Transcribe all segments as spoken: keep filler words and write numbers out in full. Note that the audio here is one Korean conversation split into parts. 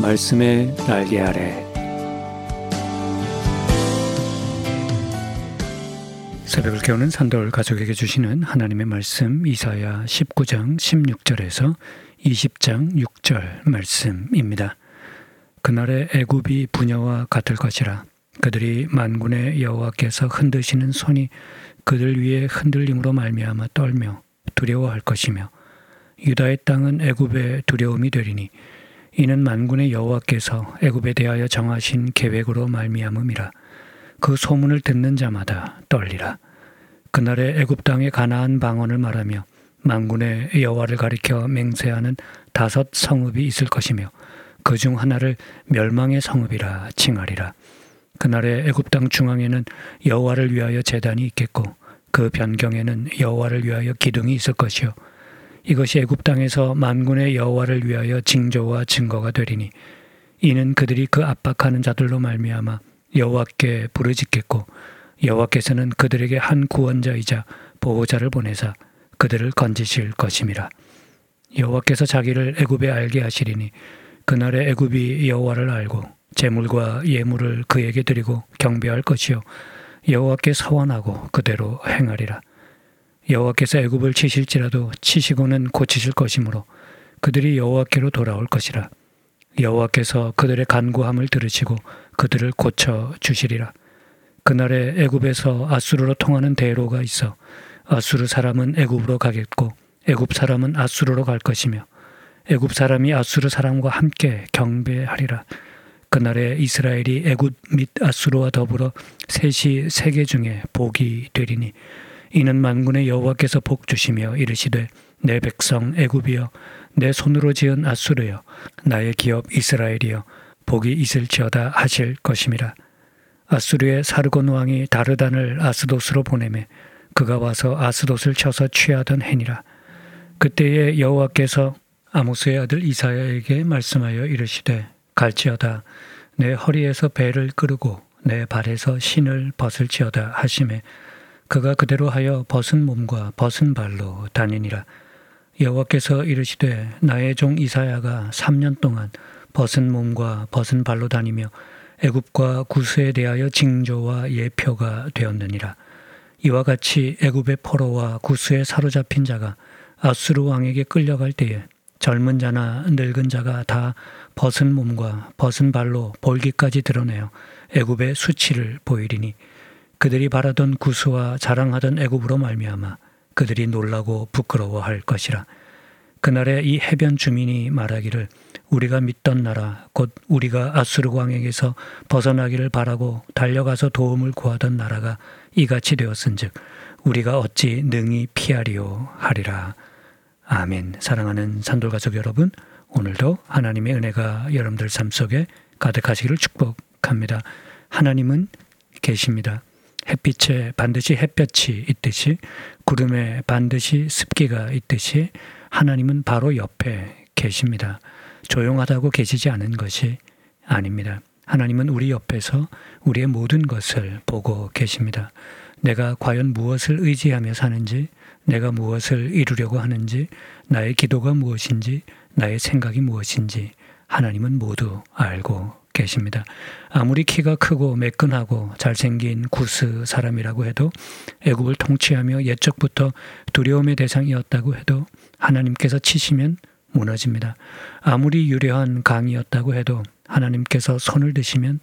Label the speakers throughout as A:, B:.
A: 말씀의 날개 아래. 새벽을 깨우는 산돌 가족에게 주시는 하나님의 말씀, 이사야 십구 장 십육 절에서 이십 장 육 절 말씀입니다. 그날의 애굽이 부녀와 같을 것이라. 그들이 만군의 여호와께서 흔드시는 손이 그들 위에 흔들림으로 말미암아 떨며 두려워할 것이며, 유다의 땅은 애굽의 두려움이 되리니 이는 만군의 여호와께서 애굽에 대하여 정하신 계획으로 말미암음이라. 그 소문을 듣는 자마다 떨리라. 그날에 애굽 땅의 가나안 방언을 말하며 만군의 여호와를 가리켜 맹세하는 다섯 성읍이 있을 것이며, 그 중 하나를 멸망의 성읍이라 칭하리라. 그날에 애굽 땅 중앙에는 여호와를 위하여 제단이 있겠고, 그 변경에는 여호와를 위하여 기둥이 있을 것이요, 이것이 애굽 땅에서 만군의 여호와를 위하여 징조와 증거가 되리니, 이는 그들이 그 압박하는 자들로 말미암아 여호와께 부르짖겠고, 여호와께서는 그들에게 한 구원자이자 보호자를 보내사 그들을 건지실 것임이라. 여호와께서 자기를 애굽에 알게 하시리니, 그날에 애굽이 여호와를 알고 제물과 예물을 그에게 드리고 경배할 것이요, 여호와께 서원하고 그대로 행하리라. 여호와께서 애굽을 치실지라도 치시고는 고치실 것이므로 그들이 여호와께로 돌아올 것이라. 여호와께서 그들의 간구함을 들으시고 그들을 고쳐 주시리라. 그날에 애굽에서 아수르로 통하는 대로가 있어 아수르 사람은 애굽으로 가겠고 애굽 사람은 아수르로 갈 것이며, 애굽 사람이 아수르 사람과 함께 경배하리라. 그날에 이스라엘이 애굽 및 아수르와 더불어 셋이 세계 중에 복이 되리니, 이는 만군의 여호와께서 복 주시며 이르시되, 내 백성 애굽이여, 내 손으로 지은 아수르여, 나의 기업 이스라엘이여, 복이 있을지어다 하실 것임이라. 아수르의 사르곤 왕이 다르단을 아스돗으로 보내매 그가 와서 아스돗을 쳐서 취하던 해니라. 그때에 여호와께서 아모스의 아들 이사야에게 말씀하여 이르시되, 갈지어다, 내 허리에서 배를 끄르고 내 발에서 신을 벗을지어다 하시매, 그가 그대로 하여 벗은 몸과 벗은 발로 다니니라. 여호와께서 이르시되, 나의 종 이사야가 삼 년 동안 벗은 몸과 벗은 발로 다니며 애굽과 구스에 대하여 징조와 예표가 되었느니라. 이와 같이 애굽의 포로와 구스에 사로잡힌 자가 아수르 왕에게 끌려갈 때에 젊은 자나 늙은 자가 다 벗은 몸과 벗은 발로 볼기까지 드러내어 애굽의 수치를 보이리니, 그들이 바라던 구스와 자랑하던 애굽으로 말미암아 그들이 놀라고 부끄러워할 것이라. 그날에 이 해변 주민이 말하기를, 우리가 믿던 나라 곧 우리가 아수르 왕에게서 벗어나기를 바라고 달려가서 도움을 구하던 나라가 이같이 되었은즉 우리가 어찌 능히 피하리요 하리라. 아멘. 사랑하는 산돌가족 여러분, 오늘도 하나님의 은혜가 여러분들 삶 속에 가득하시기를 축복합니다. 하나님은 계십니다. 햇빛에 반드시 햇볕이 있듯이, 구름에 반드시 습기가 있듯이 하나님은 바로 옆에 계십니다. 조용하다고 계시지 않은 것이 아닙니다. 하나님은 우리 옆에서 우리의 모든 것을 보고 계십니다. 내가 과연 무엇을 의지하며 사는지, 내가 무엇을 이루려고 하는지, 나의 기도가 무엇인지, 나의 생각이 무엇인지 하나님은 모두 알고 계십니다. 아무리 키가 크고 매끈하고 잘생긴 구스 사람이라고 해도, 애굽을 통치하며 옛적부터 두려움의 대상이었다고 해도 하나님께서 치시면 무너집니다. 아무리 유려한 강이었다고 해도 하나님께서 손을 드시면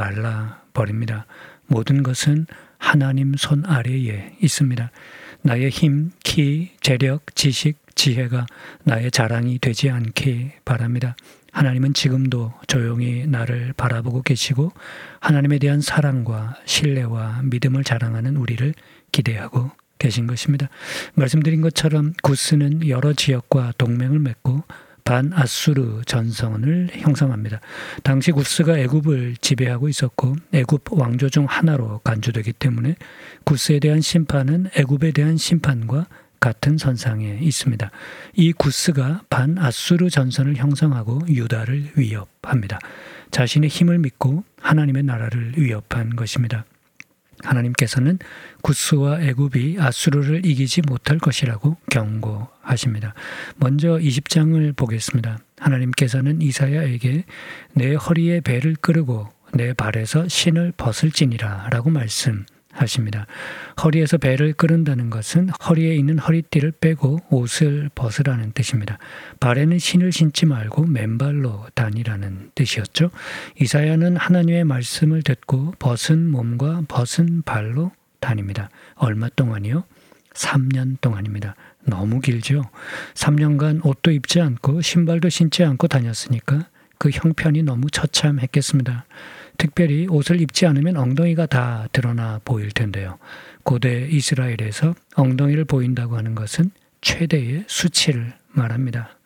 A: 말라버립니다. 모든 것은 하나님 손 아래에 있습니다. 나의 힘, 키, 재력, 지식, 지혜가 나의 자랑이 되지 않기 바랍니다. 하나님은 지금도 조용히 나를 바라보고 계시고 하나님에 대한 사랑과 신뢰와 믿음을 자랑하는 우리를 기대하고 계신 것입니다. 말씀드린 것처럼 구스는 여러 지역과 동맹을 맺고 반아수르 전선을 형성합니다. 당시 구스가 애굽을 지배하고 있었고 애굽 왕조 중 하나로 간주되기 때문에 구스에 대한 심판은 애굽에 대한 심판과 같은 선상에 있습니다. 이 구스가 반아수르 전선을 형성하고 유다를 위협합니다. 자신의 힘을 믿고 하나님의 나라를 위협한 것입니다. 하나님께서는 구스와 애굽이 아수르를 이기지 못할 것이라고 경고합니다. 하십니다. 먼저 이십 장을 보겠습니다. 하나님께서는 이사야에게 내 허리에 배를 끌고 내 발에서 신을 벗을지니라 라고 말씀하십니다. 허리에서 배를 끌은다는 것은 허리에 있는 허리띠를 빼고 옷을 벗으라는 뜻입니다. 발에는 신을 신지 말고 맨발로 다니라는 뜻이었죠. 이사야는 하나님의 말씀을 듣고 벗은 몸과 벗은 발로 다닙니다. 얼마 동안이요? 삼 년 동안입니다. 너무 길죠. 삼 년간 옷도 입지 않고 신발도 신지 않고 다녔으니까 그 형편이 너무 처참했겠습니다. 특별히 옷을 입지 않으면 엉덩이가 다 드러나 보일 텐데요. 고대 이스라엘에서 엉덩이를 보인다고 하는 것은 최대의 수치를 말합니다.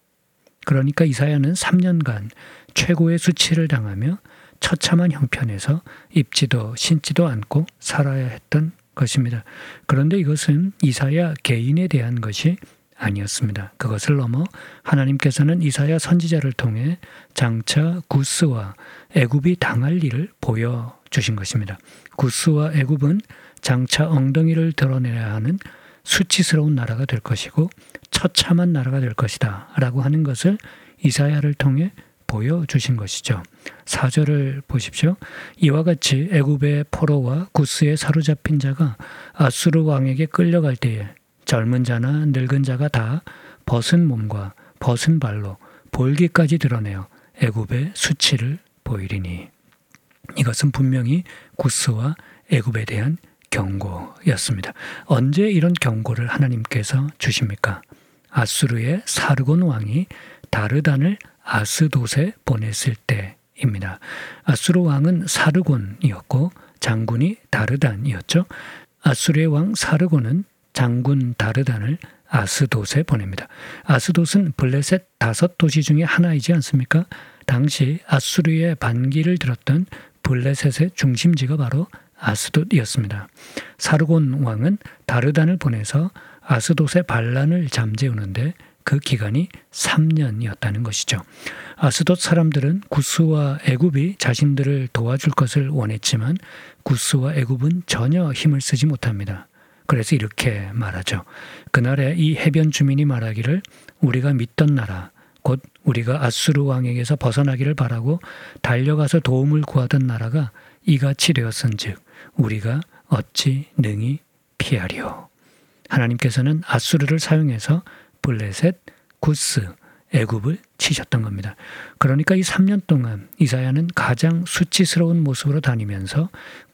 A: 그러니까 이사야는 삼 년간 최고의 수치를 당하며 처참한 형편에서 입지도 신지도 않고 살아야 했던 것입니다. 그런데 이것은 이사야 개인에 대한 것이 아니었습니다. 그것을 넘어 하나님께서는 이사야 선지자를 통해 장차 구스와 애굽이 당할 일을 보여주신 것입니다. 구스와 애굽은 장차 엉덩이를 드러내야 하는 수치스러운 나라가 될 것이고 처참한 나라가 될 것이다 라고 하는 것을 이사야를 통해 보여주신 것이죠. 사 절을 보십시오. 이와 같이 애굽의 포로와 구스에 사로잡힌 자가 아수르 왕에게 끌려갈 때에 젊은 자나 늙은 자가 다 벗은 몸과 벗은 발로 볼기까지 드러내어 애굽의 수치를 보이리니. 이것은 분명히 구스와 애굽에 대한 경고였습니다. 언제 이런 경고를 하나님께서 주십니까? 아수르의 사르곤 왕이 다르단을 아스돗에 보냈을 때입니다. 아수르 왕은 사르곤이었고 장군이 다르단이었죠. 아수르의 왕 사르곤은 장군 다르단을 아스돗에 보냅니다. 아스돗은 블레셋 다섯 도시 중에 하나이지 않습니까? 당시 아수르의 반기를 들었던 블레셋의 중심지가 바로 아스돗이었습니다. 사르곤 왕은 다르단을 보내서 아스돗의 반란을 잠재우는데 그 기간이 삼 년이었다는 것이죠. 아스돗 사람들은 구스와 애굽이 자신들을 도와줄 것을 원했지만 구스와 애굽은 전혀 힘을 쓰지 못합니다. 그래서 이렇게 말하죠. 그날에 이 해변 주민이 말하기를 우리가 믿던 나라 곧 우리가 아수르 왕에게서 벗어나기를 바라고 달려가서 도움을 구하던 나라가 이같이 되었은즉 우리가 어찌 능히 피하리요. 하나님께서는 아수르를 사용해서 블레셋, 구스, 애굽을 치셨던 겁니다. 그러니까 이 삼 년 동안 이사야는 가장 수치스러운 모습으로 다니면서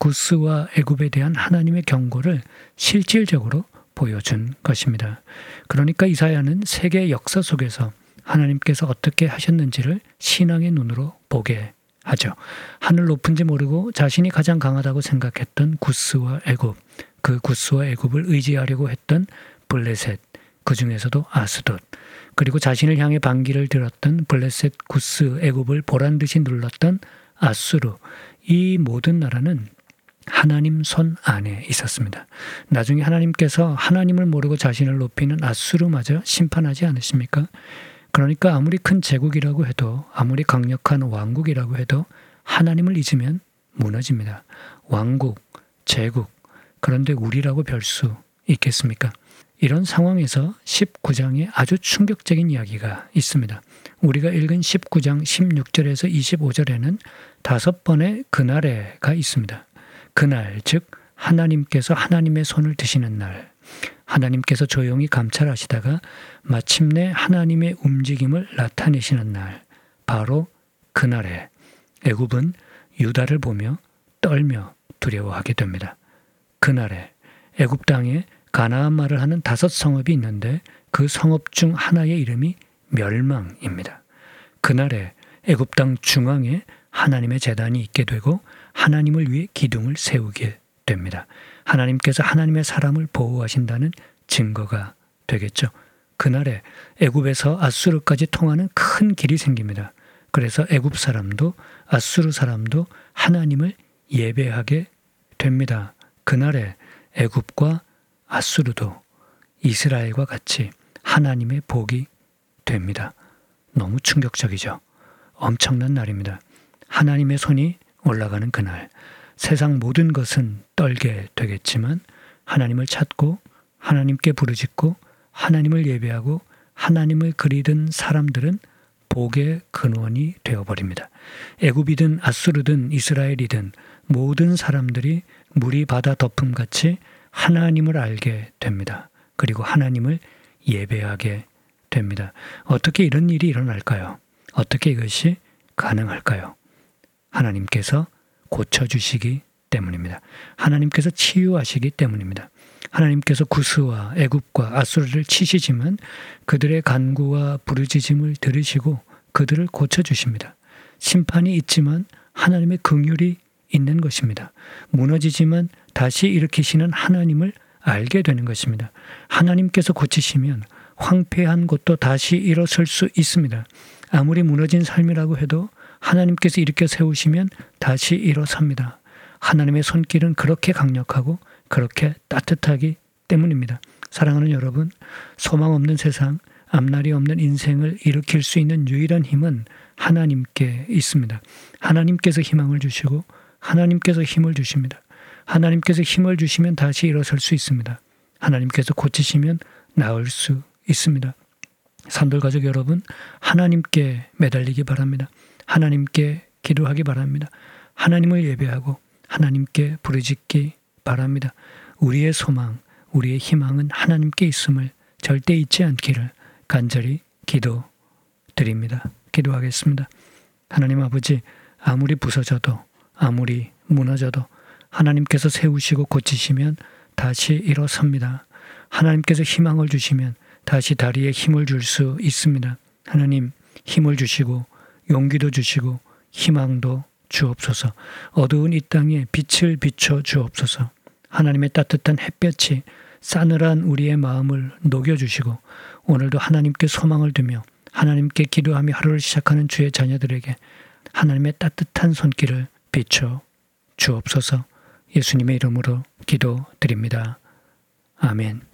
A: 구스와 애굽에 대한 하나님의 경고를 실질적으로 보여준 것입니다. 그러니까 이사야는 세계 역사 속에서 하나님께서 어떻게 하셨는지를 신앙의 눈으로 보게 하죠. 하늘 높은지 모르고 자신이 가장 강하다고 생각했던 구스와 애굽, 그 구스와 애굽을 의지하려고 했던 블레셋, 그 중에서도 아스돗, 그리고 자신을 향해 반기를 들었던 블레셋, 구스, 애굽을 보란듯이 눌렀던 아수르, 이 모든 나라는 하나님 손 안에 있었습니다. 나중에 하나님께서 하나님을 모르고 자신을 높이는 아수르마저 심판하지 않으십니까? 그러니까 아무리 큰 제국이라고 해도, 아무리 강력한 왕국이라고 해도 하나님을 잊으면 무너집니다. 왕국, 제국, 그런데 우리라고 별 수 있겠습니까? 이런 상황에서 십구 장에 아주 충격적인 이야기가 있습니다. 우리가 읽은 십구 장 십육 절에서 이십오 절에는 다섯 번의 그날에가 있습니다. 그날, 즉 하나님께서 하나님의 손을 드시는 날, 하나님께서 조용히 감찰하시다가 마침내 하나님의 움직임을 나타내시는 날, 바로 그날에 애굽은 유다를 보며 떨며 두려워하게 됩니다. 그날에 애굽 땅에 가나안 말을 하는 다섯 성읍이 있는데 그 성읍 중 하나의 이름이 멸망입니다. 그날에 애굽 땅 중앙에 하나님의 제단이 있게 되고 하나님을 위해 기둥을 세우게 됩니다. 하나님께서 하나님의 사람을 보호하신다는 증거가 되겠죠. 그날에 애굽에서 아수르까지 통하는 큰 길이 생깁니다. 그래서 애굽 사람도 아수르 사람도 하나님을 예배하게 됩니다. 그날에 애굽과 아수르도 이스라엘과 같이 하나님의 복이 됩니다. 너무 충격적이죠. 엄청난 날입니다. 하나님의 손이 올라가는 그날, 세상 모든 것은 떨게 되겠지만 하나님을 찾고 하나님께 부르짖고 하나님을 예배하고 하나님을 그리던 사람들은 복의 근원이 되어버립니다. 애굽이든 아수르든 이스라엘이든 모든 사람들이 물이 바다 덮음같이 하나님을 알게 됩니다. 그리고 하나님을 예배하게 됩니다. 어떻게 이런 일이 일어날까요? 어떻게 이것이 가능할까요? 하나님께서 고쳐주시기 때문입니다. 하나님께서 치유하시기 때문입니다. 하나님께서 구스와 애굽과 아수르를 치시지만 그들의 간구와 부르짖음을 들으시고 그들을 고쳐주십니다. 심판이 있지만 하나님의 긍휼이 있는 것입니다. 무너지지만 다시 일으키시는 하나님을 알게 되는 것입니다. 하나님께서 고치시면 황폐한 곳도 다시 일어설 수 있습니다. 아무리 무너진 삶이라고 해도 하나님께서 일으켜 세우시면 다시 일어섭니다. 하나님의 손길은 그렇게 강력하고 그렇게 따뜻하기 때문입니다. 사랑하는 여러분, 소망 없는 세상, 앞날이 없는 인생을 일으킬 수 있는 유일한 힘은 하나님께 있습니다. 하나님께서 희망을 주시고 하나님께서 힘을 주십니다. 하나님께서 힘을 주시면 다시 일어설 수 있습니다. 하나님께서 고치시면 나을 수 있습니다. 산돌가족 여러분, 하나님께 매달리기 바랍니다. 하나님께 기도하기 바랍니다. 하나님을 예배하고 하나님께 부르짖기 바랍니다. 우리의 소망, 우리의 희망은 하나님께 있음을 절대 잊지 않기를 간절히 기도드립니다. 기도하겠습니다. 하나님 아버지, 아무리 부서져도 아무리 무너져도 하나님께서 세우시고 고치시면 다시 일어섭니다. 하나님께서 희망을 주시면 다시 다리에 힘을 줄 수 있습니다. 하나님, 힘을 주시고 용기도 주시고 희망도 주옵소서. 어두운 이 땅에 빛을 비춰 주옵소서. 하나님의 따뜻한 햇볕이 싸늘한 우리의 마음을 녹여주시고 오늘도 하나님께 소망을 두며 하나님께 기도하며 하루를 시작하는 주의 자녀들에게 하나님의 따뜻한 손길을 비춰 주옵소서. 예수님의 이름으로 기도드립니다. 아멘.